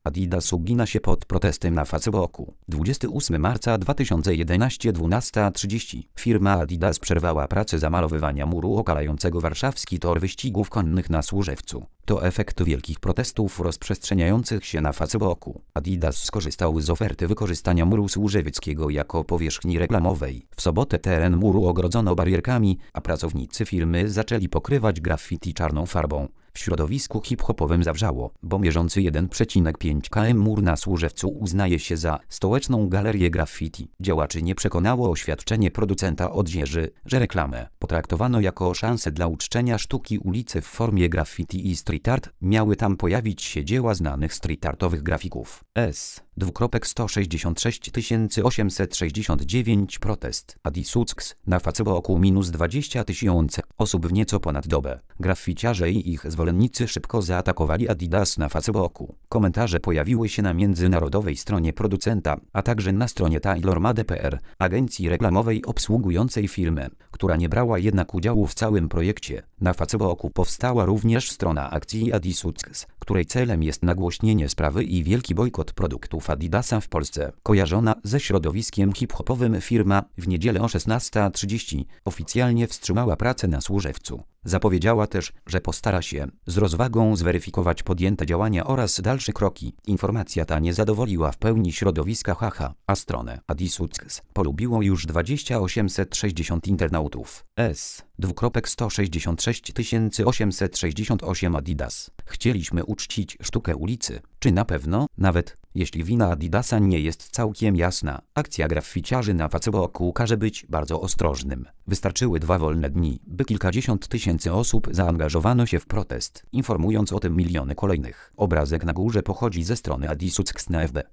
Adidas ugina się pod protestem na Facebooku. 28 marca 2011, 12:30. Firma Adidas przerwała pracę zamalowywania muru okalającego warszawski tor wyścigów konnych na Służewcu. To efekt wielkich protestów rozprzestrzeniających się na Facebooku. Adidas skorzystał z oferty wykorzystania muru służewieckiego jako powierzchni reklamowej. W sobotę teren muru ogrodzono barierkami, a pracownicy firmy zaczęli pokrywać graffiti czarną farbą. W środowisku hip-hopowym zawrzało, bo mierzący 1,5 km mur na Służewcu uznaje się za stołeczną galerię graffiti. Działaczy nie przekonało oświadczenie producenta odzieży, że reklamę potraktowano jako szansę dla uczczenia sztuki ulicy w formie graffiti i street art. Miały tam pojawić się dzieła znanych street artowych grafików. 166 869 protest. Adisucks na Facebooku -20 000 osób w nieco ponad dobę. Grafficiarze i ich zwolennicy szybko zaatakowali Adidas na Facebooku. Komentarze pojawiły się na międzynarodowej stronie producenta, a także na stronie TaylorMade.pl, agencji reklamowej obsługującej firmę, która nie brała jednak udziału w całym projekcie. Na Facebooku powstała również strona akcji Adisucks, której celem jest nagłośnienie sprawy i wielki bojkot produktów Adidasa w Polsce. Kojarzona ze środowiskiem hip-hopowym firma w niedzielę o 16:30 oficjalnie wstrzymała pracę na Służewcu. Zapowiedziała też, że postara się z rozwagą zweryfikować podjęte działania oraz dalsze kroki. Informacja ta nie zadowoliła w pełni środowiska HH, a stronę Adisucks polubiło już 860 internautów. 166 868 Adidas. Chcieliśmy uczcić sztukę ulicy. Czy na pewno? Nawet jeśli wina Adidasa nie jest całkiem jasna, akcja grafficiarzy na Facebooku każe być bardzo ostrożnym. Wystarczyły 2 wolne dni, by kilkadziesiąt tysięcy osób zaangażowano się w protest, informując o tym miliony kolejnych. Obrazek na górze pochodzi ze strony Adisucks na FB.